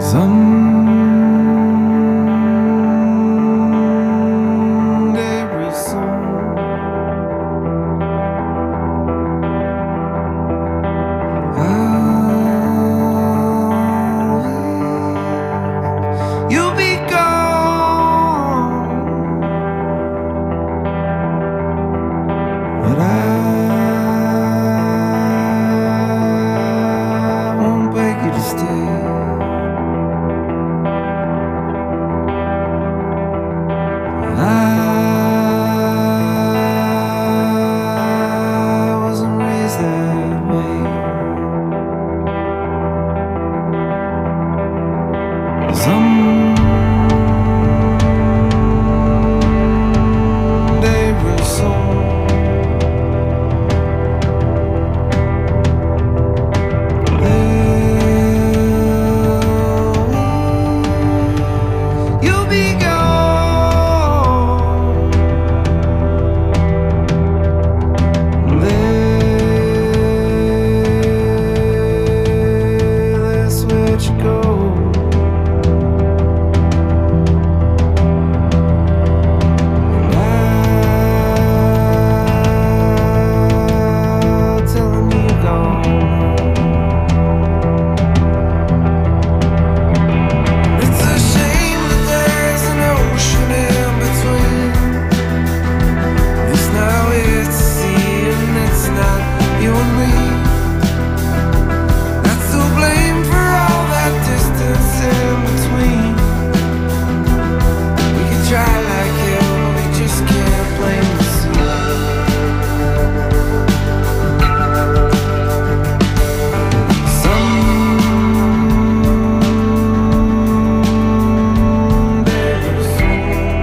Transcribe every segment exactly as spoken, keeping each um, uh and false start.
Someday real soon, I'll, you'll be gone, but I won't beg you to stay. I wasn't raised that way. Someday real soon, you'll be gone. Let's let you go. I'll tell them you're gone. It's a shame that there's an ocean in between. It's now it's sea and it's not you and me. That's to blame for all that distance in between. We can try like hell, we just can't blame the sea. Someday real soon,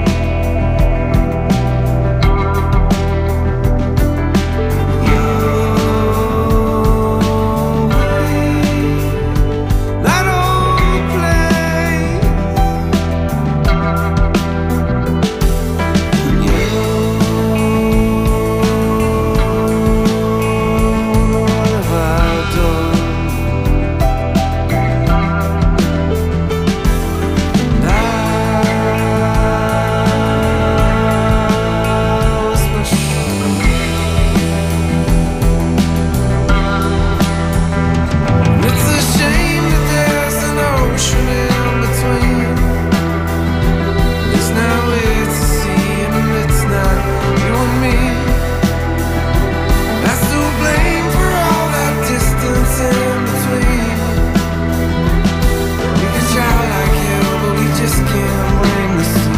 that old place, and you what have I done? And I was much. It's a shame that there's an ocean in between. It's now it's a sea and it's not you and me. That's to blame for all that distance in between. We can try like hell, but we just can't bring the sea.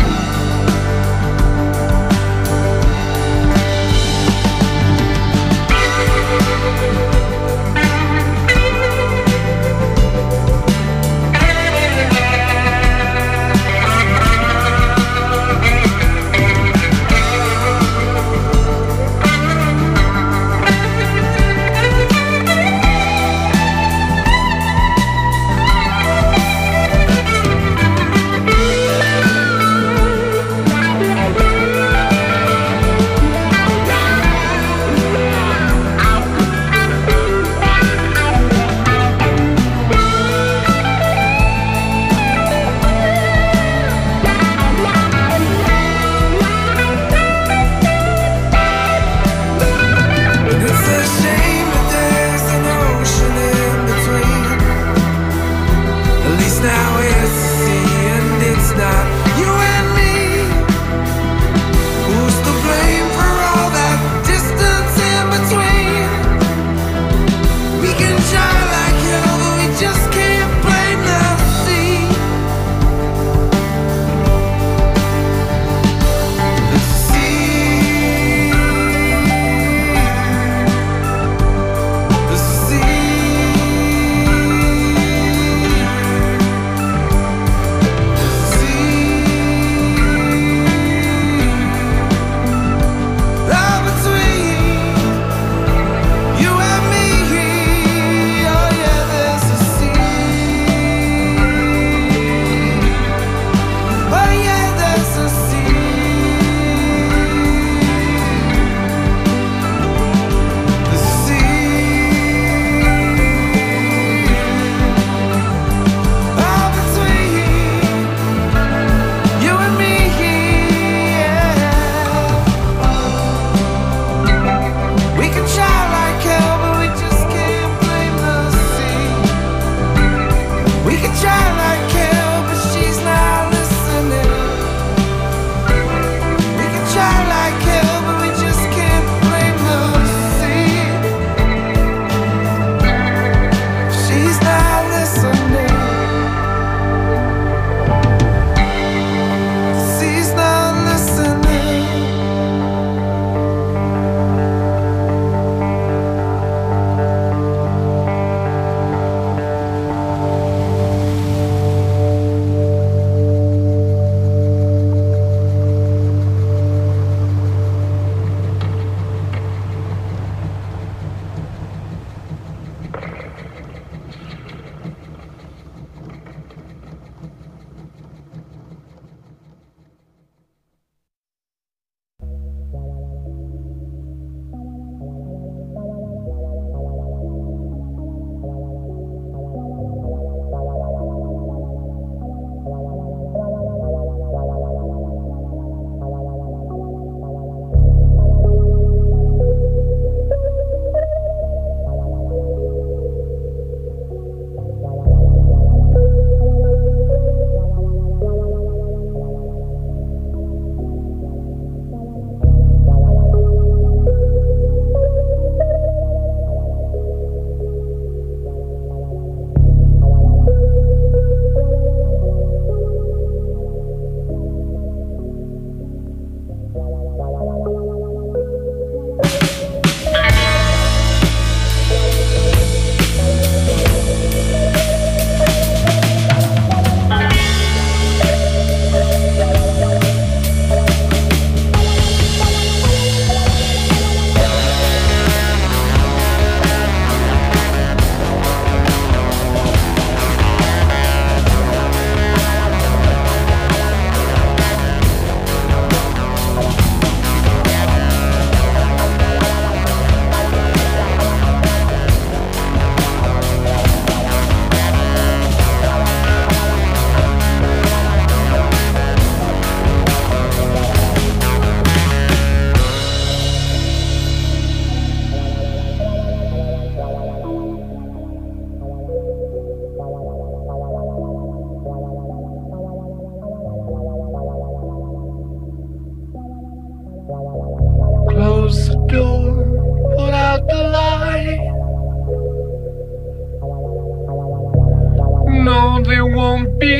It's a shame that there's an ocean in between. At least now it's a sea and it's not you and me. Who's to blame for all that distance in between? We can try like hell, but we just can't blame the sea. The sea, the sea, the sea.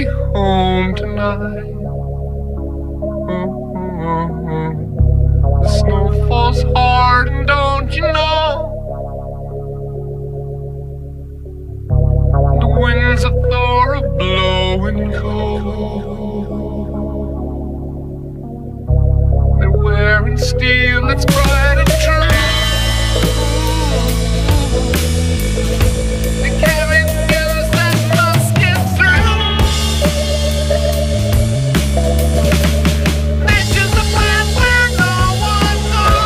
home tonight. The snow falls hard, and don't you know? The winds of Thor are blowing cold. They're wearing steel that's bright and true. They carry news that must get through. Nature's a path where no one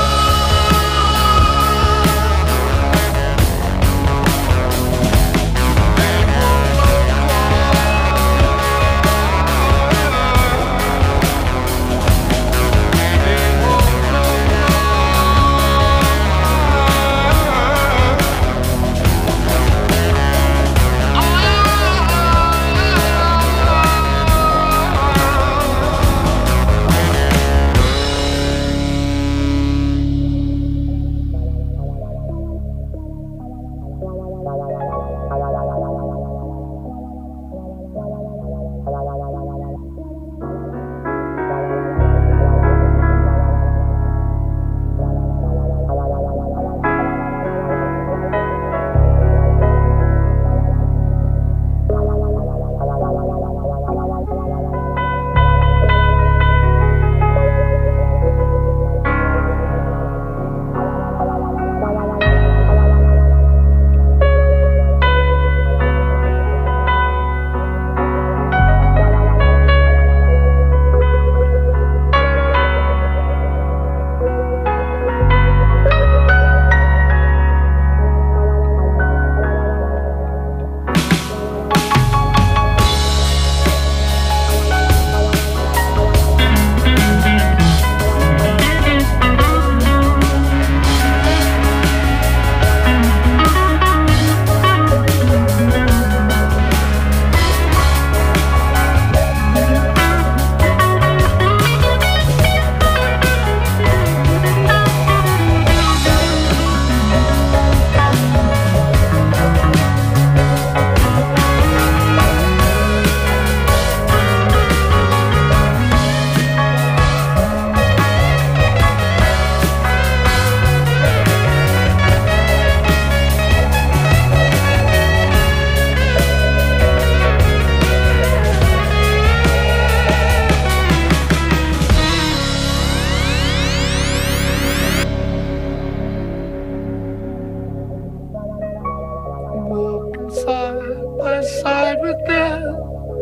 side by side with them.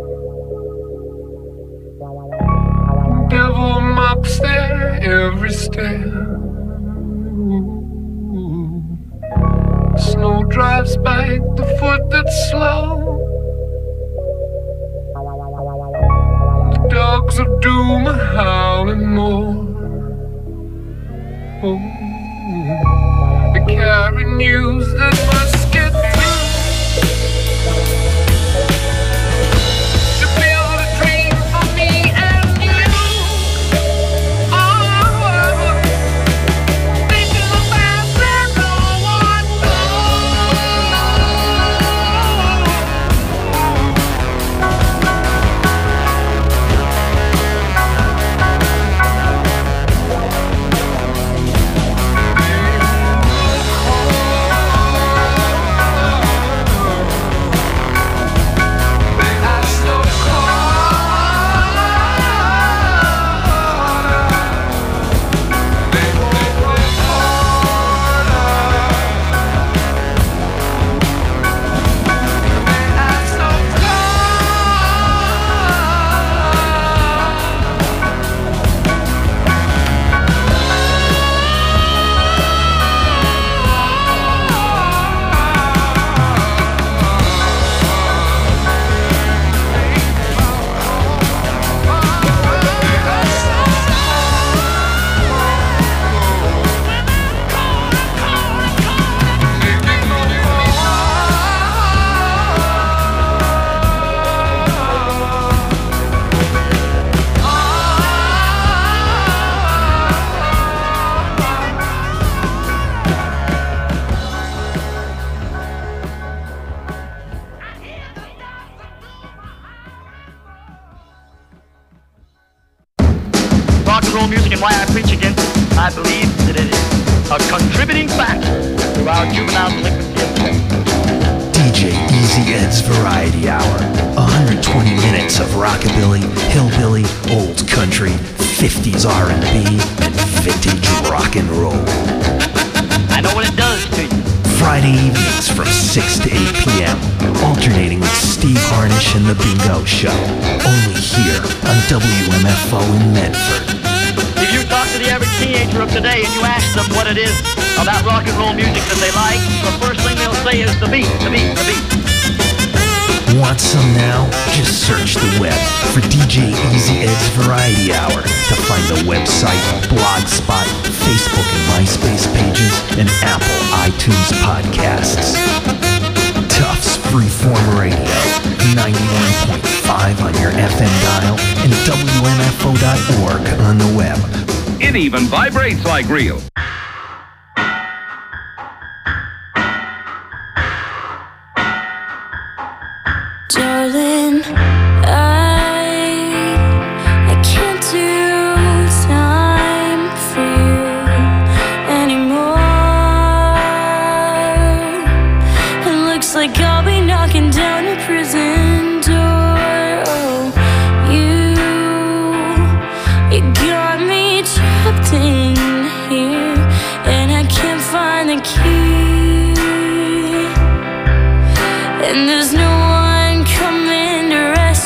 Devil mocks their every step. Snow drives back the foot that's slow. The dogs of doom are howling more. Oh, they carry news that must get through. and roll music and why I preach against it. I believe that it is a contributing factor to our juvenile delinquency. D J Easy Ed's Variety Hour. one hundred twenty minutes of rockabilly, hillbilly, old country, fifties R and B, and vintage rock and roll. I know what it does to you. Friday evenings from six to eight p.m. Alternating with Steve Harnish and The Bingo Show. Only here on W M F O in Medford. If you talk to the average teenager of today and you ask them what it is about rock and roll music that they like, the first thing they'll say is the beat, the beat, the beat. Want some now? Just search the web for D J Easy Ed's Variety Hour to find the website, Blogspot, Facebook and MySpace pages, and Apple iTunes podcasts. Tufts Freeform Radio, ninety-one point five on your F M dial, and W M F O dot org on the web. It even vibrates like real. Darling, I, I can't do time for you anymore. It looks like I'll be knocking down a prison door. Oh, you, you got me trapped in here, and I can't find the key. And there's no one coming to rescue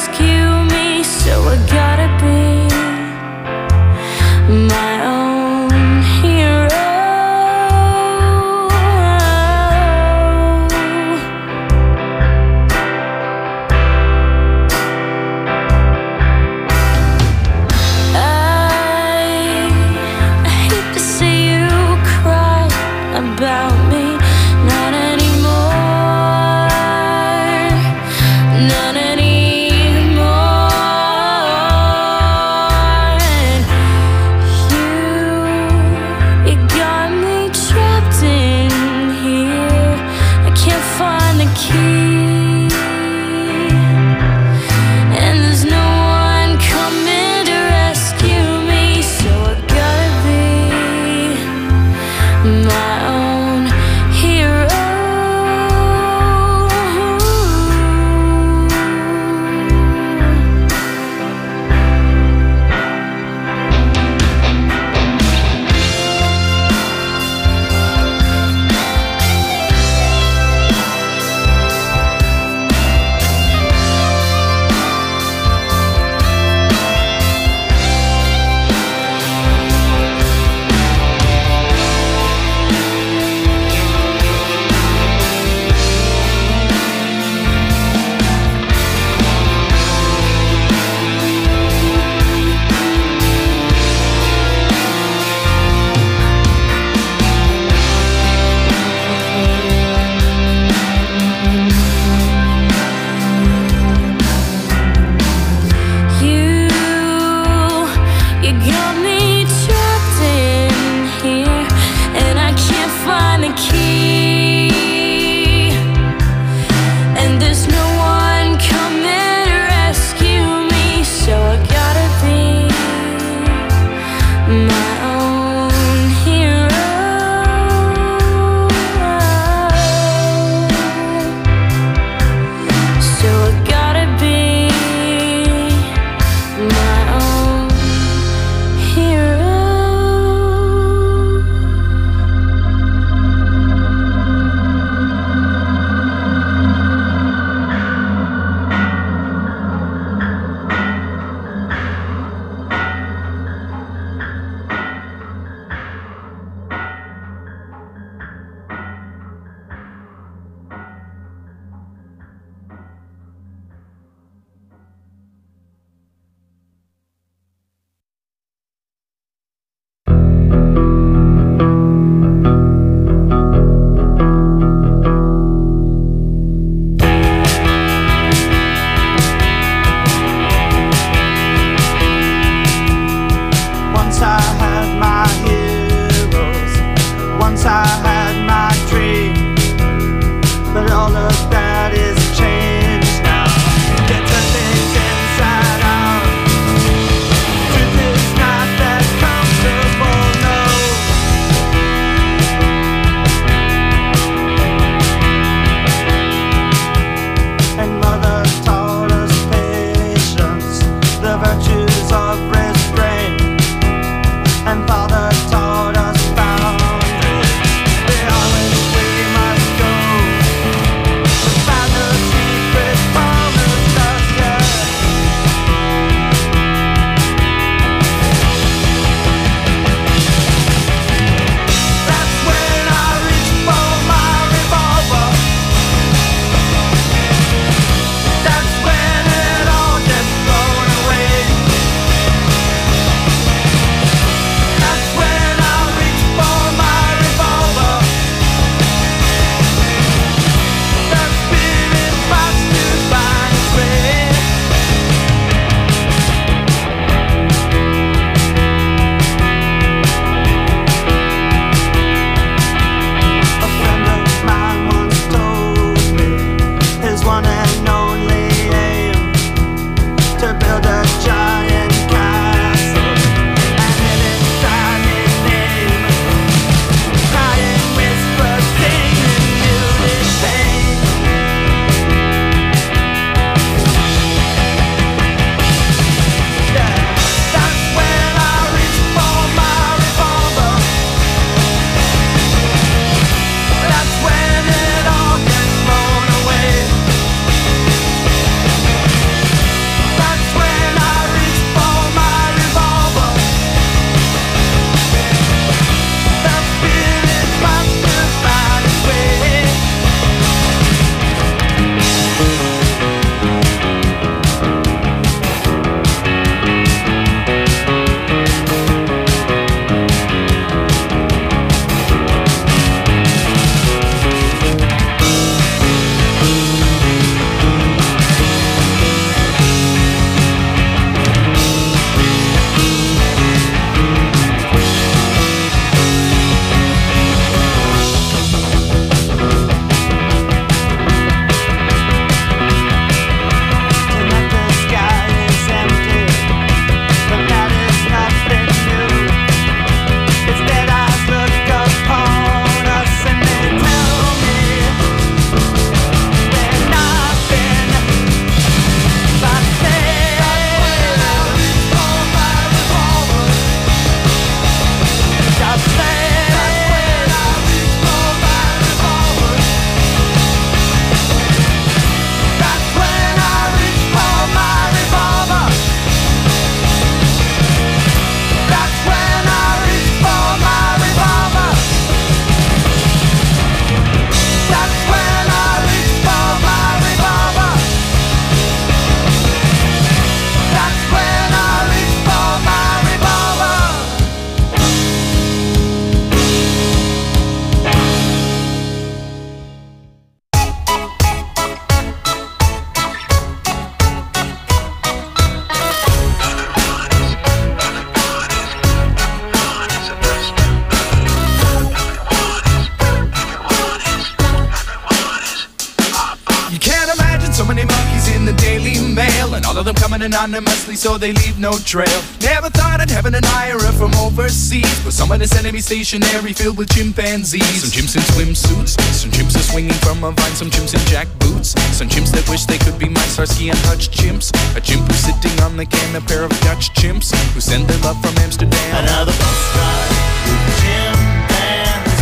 coming anonymously so they leave no trail. Never thought I'd have an admirer from overseas, but someone is sending me stationery filled with chimpanzees. Some chimps in swimsuits, some chimps are swinging from a vine, some chimps in jack boots, some chimps that wish they could be my Starsky and Hutch chimps. A chimp who's sitting on the can, a pair of Dutch chimps who send their love from Amsterdam. Another postcard with chimpanzees,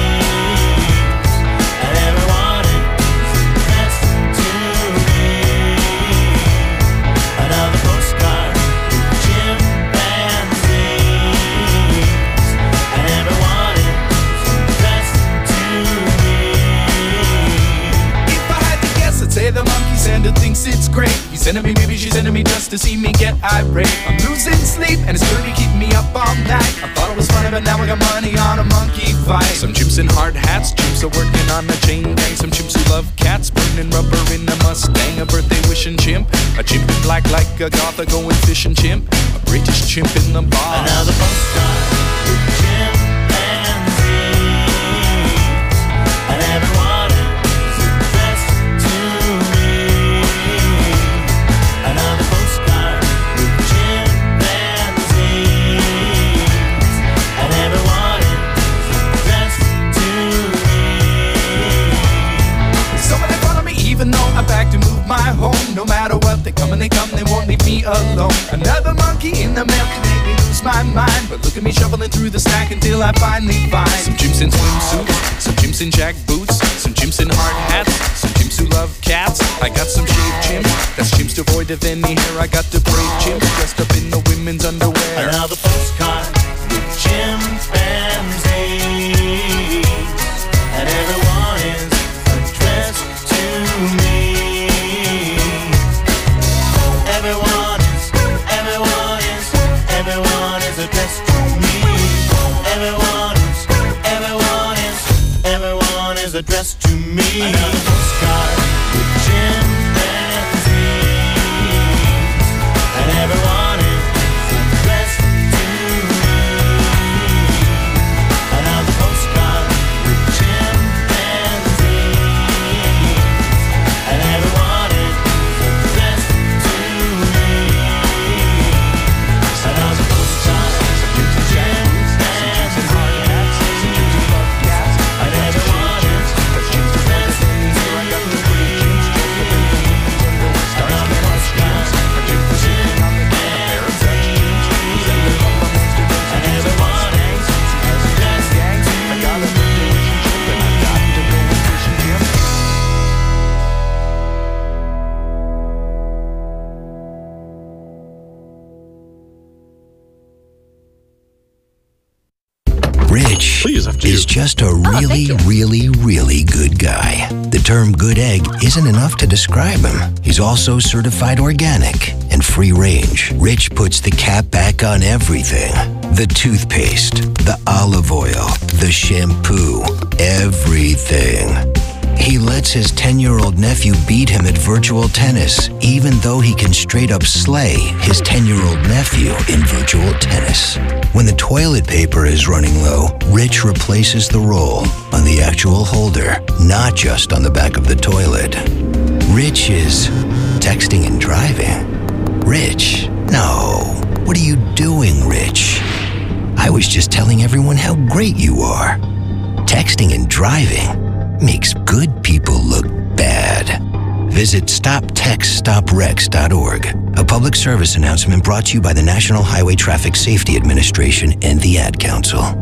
and everyone is addressed to me. Another postcard with chimpanzees, and everyone is addressed to me. If I had to guess, I'd say the monkey Santa thinks it's great. He's sending me, maybe she's sending me just to see me get irate. I'm losing sleep and it's really keeping me up all night. I thought it was funny, but now I got money on a monkey fight. Some chimps in hard hats, chimps are working on a chain gang. Some chimps who love cats, burning rubber in a Mustang. A birthday wishing chimp, a chimp in black like a goth, a going fishing chimp, a British chimp in the bar. Another postcard with chimpanzees, and everyone is addressed to me. Another postcard with chimpanzees, and everyone is addressed to me. Someone they follow me even though I'm back to move my home. No matter what, they come and they come, they won't leave me alone. Another monkey in the mail can make me lose my mind, but look at me shuffling through the stack until I finally find some chimps in swimsuits, some chimps in jack boots, some chimps in hard hats, some chimps who love cats. I got some shaved chimps, that's chimps devoid of any hair. I got the brave chimps dressed up in the women's underwear. Another postcard with chimpanzees, and everyone is addressed to me. Everyone is, everyone is, everyone is addressed to me. Everyone is, everyone is, everyone is addressed to me. Another postcard with chimpanzees, and everyone is addressed to me. Another postcard with chimpanzees, and everyone is addressed to me. Another postcard with chimpanzees, and everyone is addressed to me. Another postcard with Rich is just a really, really, really good guy. The term good egg isn't enough to describe him. He's also certified organic and free range. Rich puts the cap back on everything. The toothpaste, the olive oil, the shampoo, everything. He lets his ten-year-old nephew beat him at virtual tennis, even though he can straight up slay his ten-year-old nephew in virtual tennis. When the toilet paper is running low, Rich replaces the roll on the actual holder, not just on the back of the toilet. Rich is texting and driving. Rich? No. What are you doing, Rich? I was just telling everyone how great you are. Texting and driving makes good people look bad. Visit stop text stop wrecks dot org. A public service announcement brought to you by the National Highway Traffic Safety Administration and the Ad Council.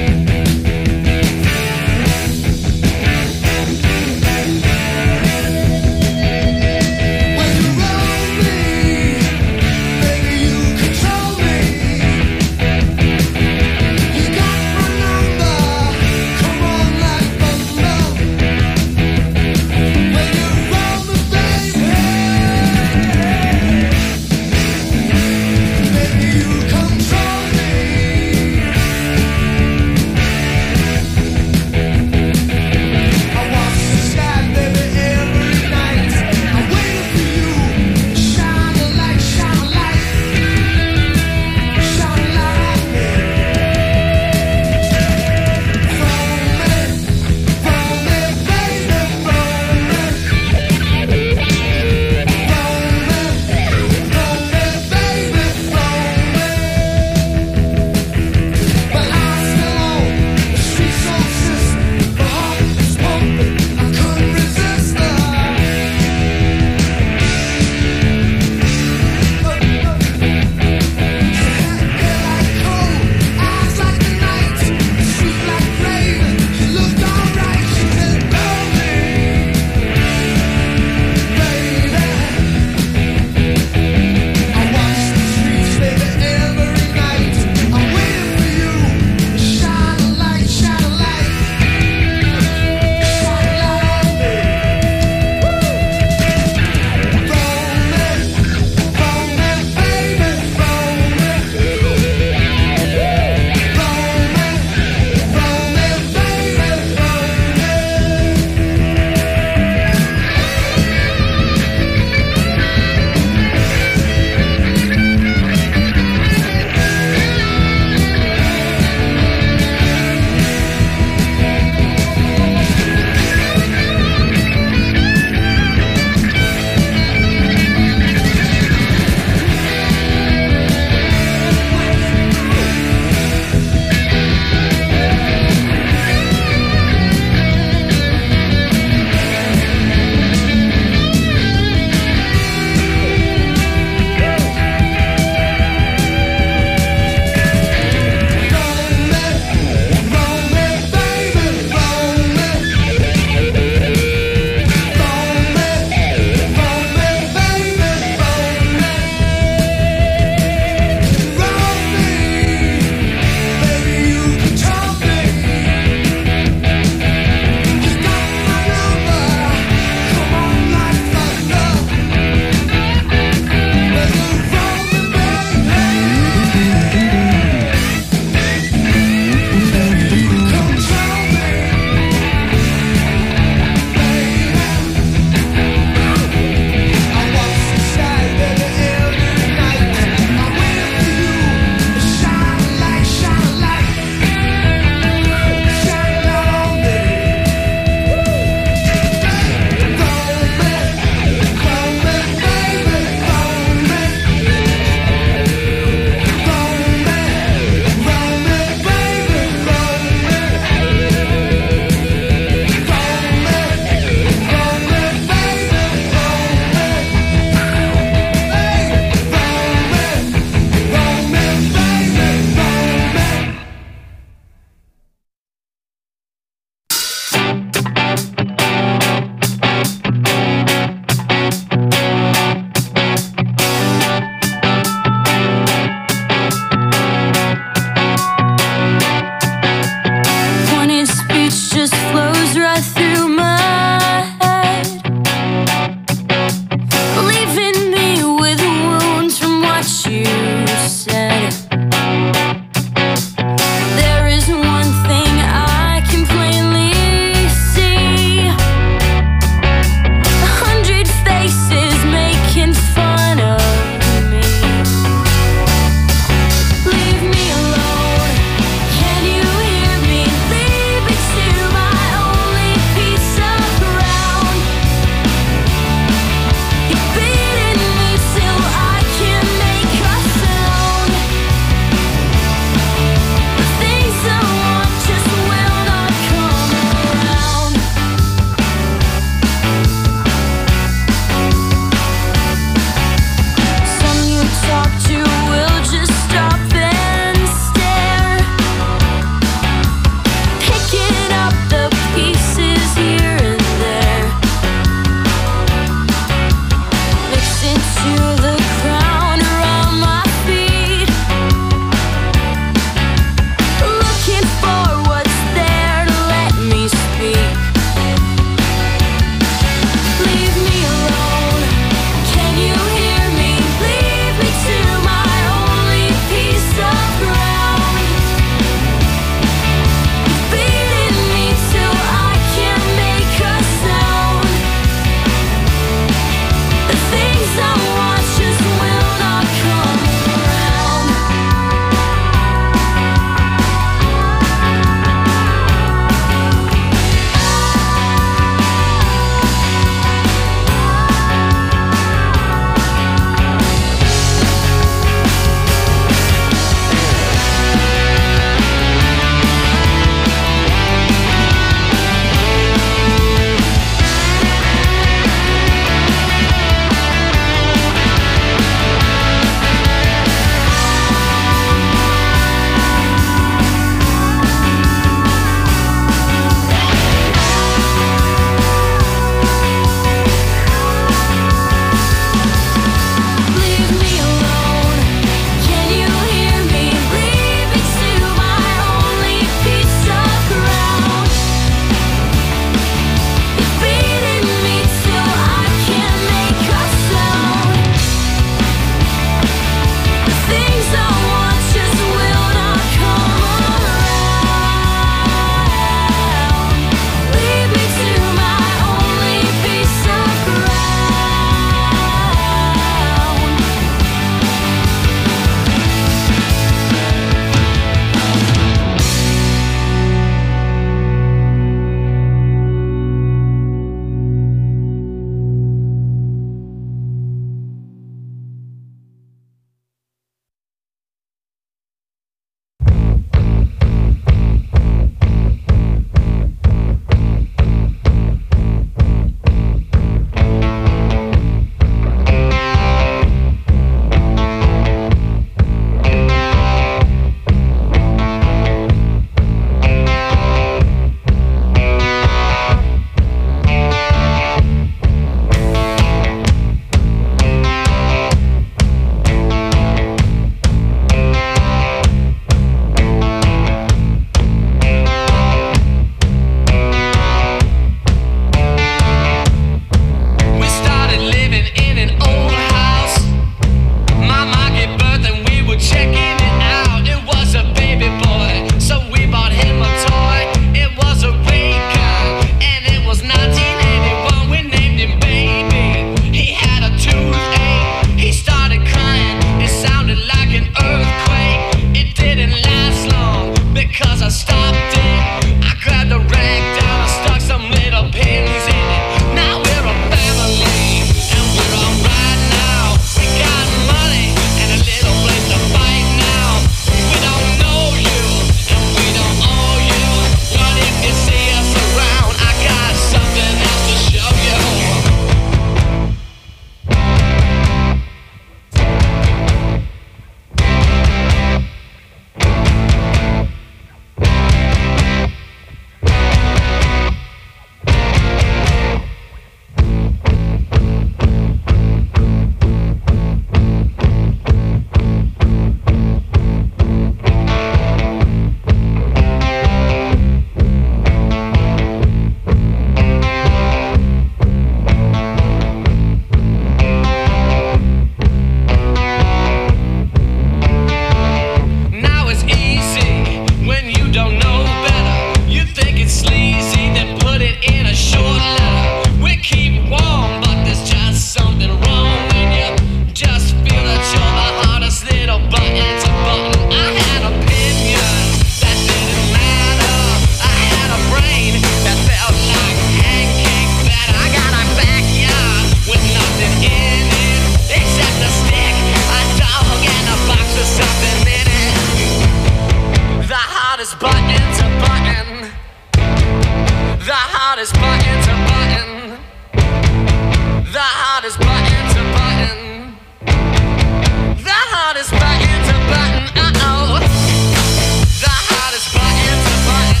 button to button. The hardest button to button. The hardest button to button. The hardest button to button. Uh-oh. The hardest button to button.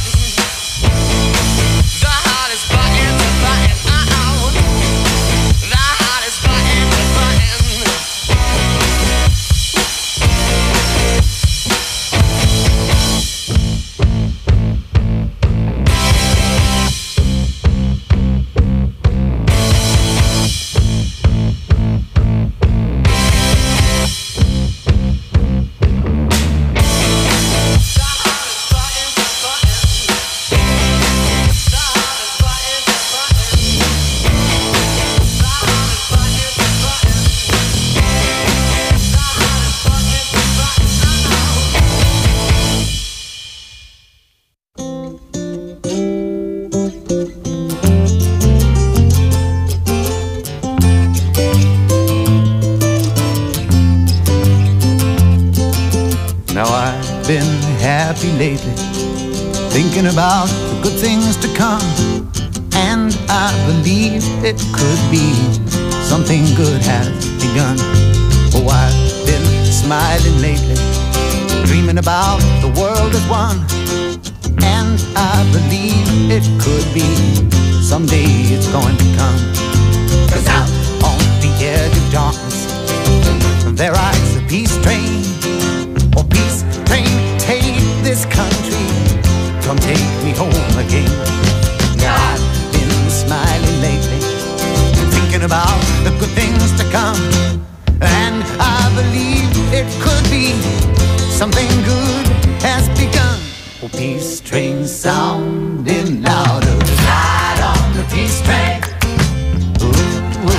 The hardest button to button. Uh-oh. The hardest button to button. Lately, thinking about the good things to come, and I believe it could be something good has begun. Oh, I've been smiling lately, dreaming about the world as one, and I believe it could be someday it's going to come. 'Cause out on the edge of darkness, there rides a peace train. Oh, peace train, take this country, come take me home again. Now I've been smiling lately, thinking about the good things to come, and I believe it could be something good has begun. Oh, peace train sounding louder, ride on the peace train. Ooh, ooh,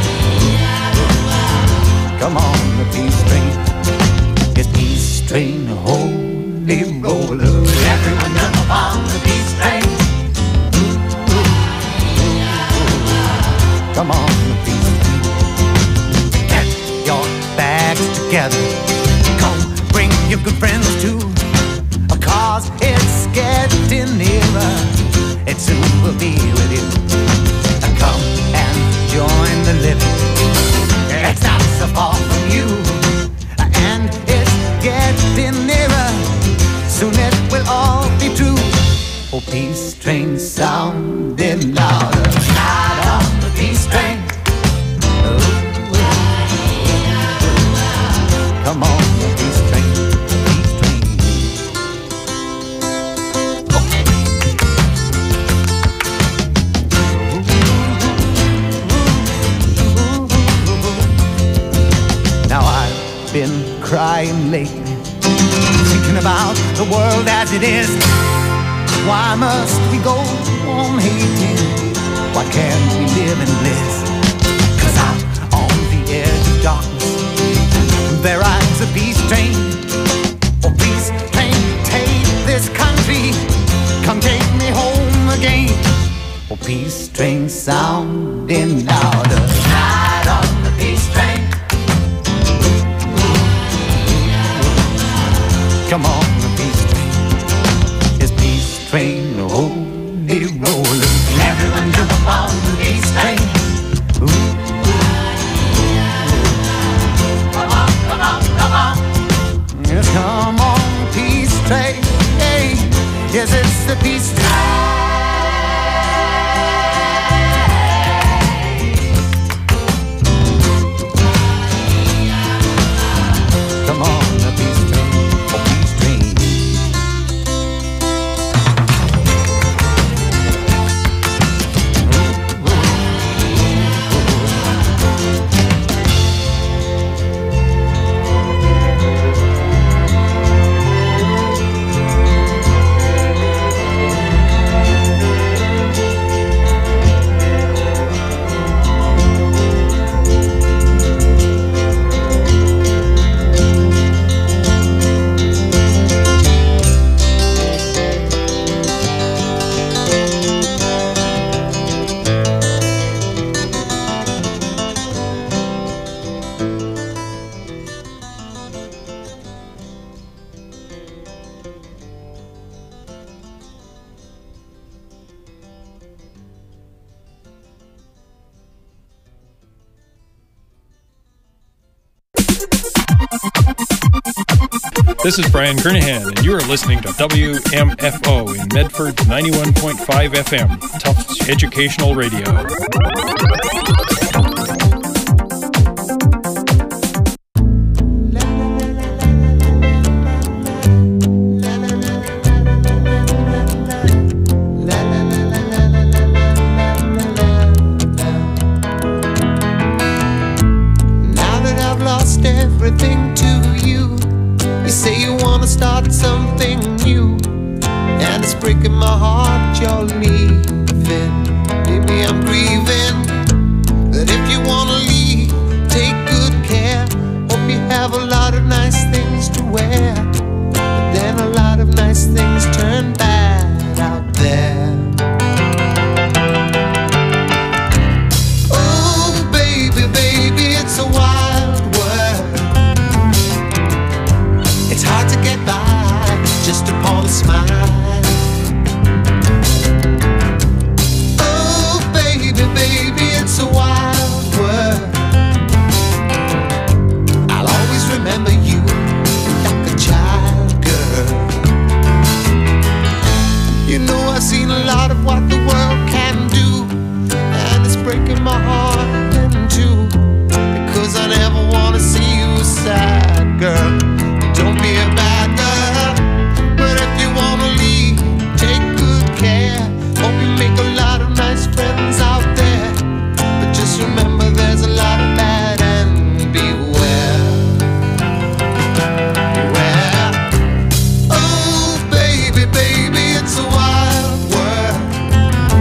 ooh. Come on, the peace train. It's peace train, holy roller. Everyone jump upon the peace train. Ooh, ooh, ooh, ooh. Come on, the peace train. Get your bags together. Come, bring your good friends too. 'Cause it's getting nearer. It soon will be with you. Come and join the living. It's not so far from you. And it's getting nearer. Soon it will all be true. Oh, peace train sounding louder. Ride on the peace train. Ooh, ooh, ooh. Come on, the peace train. Peace train. Oh. Now I've been crying lately, thinking about the world as it is. Why must we go on hating? Why can't we live in bliss? 'Cause out on the edge of darkness, there rides a peace train. Oh, peace train, take this country, come take me home again. Oh, peace train sounding louder, ride on the peace train. Come on, the peace train. It's peace train, holy roller. Everyone jump up on the peace train. Ooh, ooh, ooh. Come on, come on, come on. Yes, come on, peace train. Hey, yes, it's the peace train. Come on, the peace train. This is Brian Kernahan, and you are listening to W M F O in Medford's ninety-one point five F M, Tufts Educational Radio. Everything to you. You say you wanna start something new, and it's breaking my heart you're leaving. Maybe I'm grieving, but if you wanna leave, take good care. Hope you have a lot of nice things to wear, but then a lot of nice things turn bad out there. Oh baby, baby, it's a wild world. It's hard to get by just upon a smile. Oh baby, baby, it's a wild world. I'll always remember you like a child, girl. You know I've seen a lot of what the world can do, and it's breaking my heart in two, because I never wanna see you sad, girl. Don't be a bad girl, but if you wanna leave, take good care. Hope you make a lot of nice friends out there, but just remember there's a lot of bad and beware. Beware. Oh baby, baby, it's a wild world.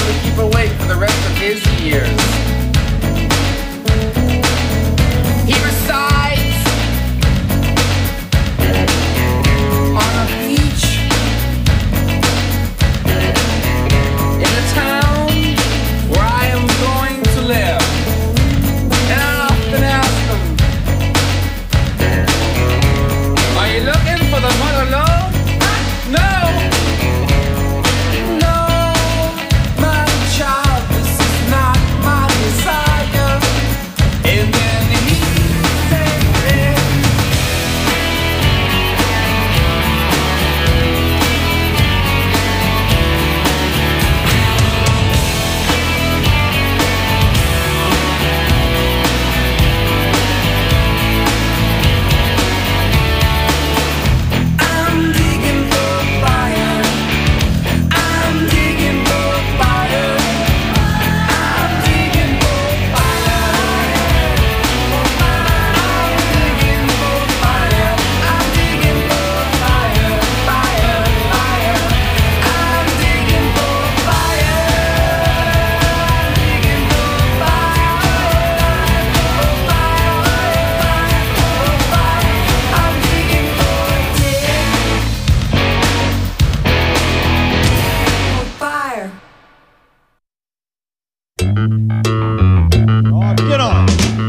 to keep awake for the rest of his years. He resides on a beach in a town where I am going to live. And I often ask him, are you looking for the mother lode? No! No, my child, this is not my desire. And then he said, I'm digging for fire. I'm digging for fire. I'm digging for fire. I'm digging for fire. I'm digging for fire. Fire, fire. I'm digging for fire. Digging for fire. For fire, for fire. I'm digging for fire. Oh, get on.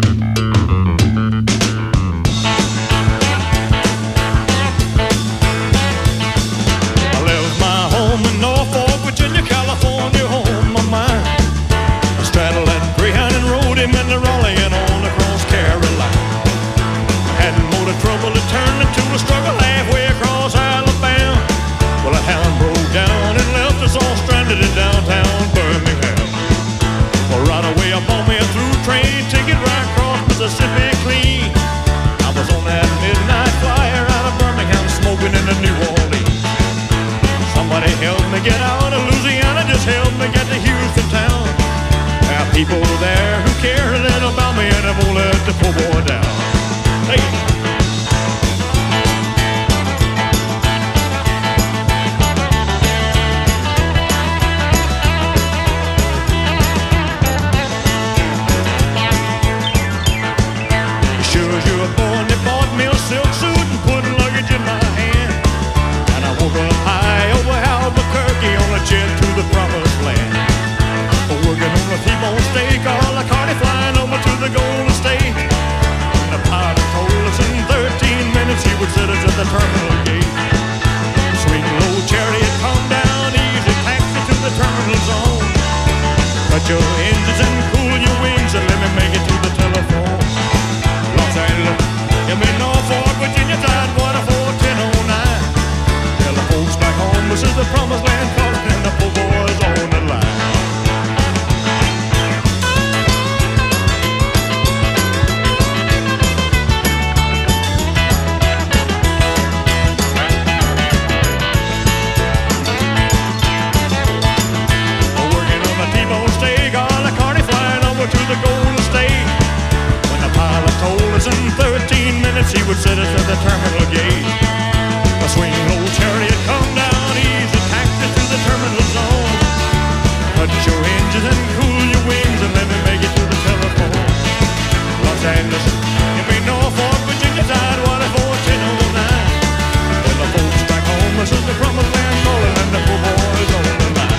I left my home in Norfolk, Virginia, California, home of mine. I straddled that Greyhound and rode him into Raleigh and on across Carolina. I hadn't more to trouble, it turned into a struggle halfway across Alabama. Well, a hound broke down and left us all stranded in downtown Birmingham. Well, right away I bought me a through train ticket right across Mississippi clean. I was on that midnight flyer out of Birmingham, smoking into New Orleans. Somebody help me get out of Louisiana, just help me get to Houston town. There are people there who care a little about me and I won't let the poor boy down. Hey. Sure as you were born, they bought me a silk suit and put luggage in my hand. And I woke up high over Albuquerque on a jet to the promised land. Working on a T-bone steak, all a carny flying over to the Golden State. And the pilot told us in thirteen minutes he would set us at the terminal gate. Sweet low chariot, come down easy, taxi to the terminal zone. Cut your engines and cool your wings and let me make it to the telephone. Los Angeles, give me Norfolk, Virginia, Tidewater, fourteen oh nine. Tell the folks back home this is the promised land, calling and the poor boys on the line. Working on a T-bone steak, all the carny flying over to the Golden State. When the pilot told us in thirteen minutes he would set us at the terminal gate. A swing low chariot, come down easy, taxi to the terminal zone. Cut your engines and cool your wings and let me make it to the telephone. Los Angeles, give me Norfolk, Virginia, Tidewater, fourteen oh nine. Tell the folks back home this is the promised land, calling and the poor boys on the line.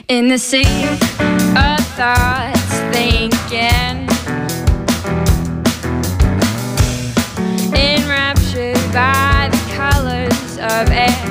In the sea of thoughts, thinking, enraptured by the colors of air.